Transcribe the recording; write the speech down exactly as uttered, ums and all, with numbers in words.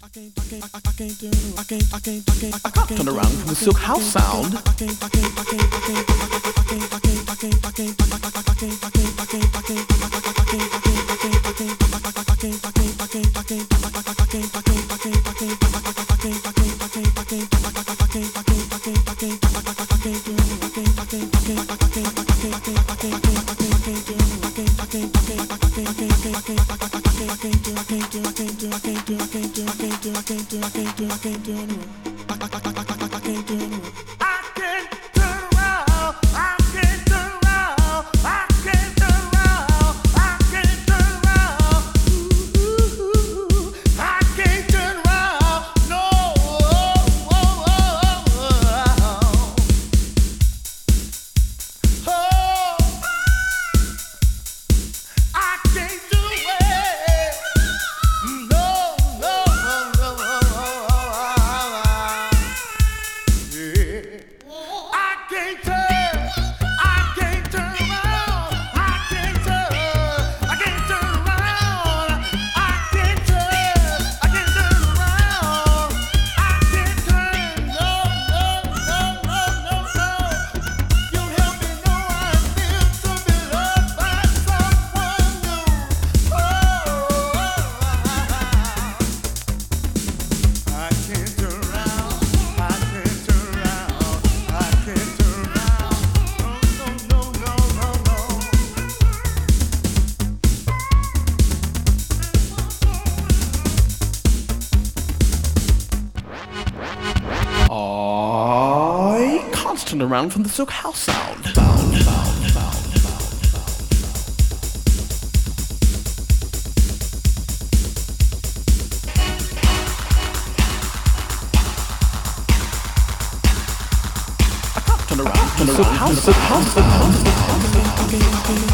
Turn around from the Silk House sound. I can't turn around from the Silk House sound. Bound, bound, bound, bound. I can't turn around from the Silk House sound.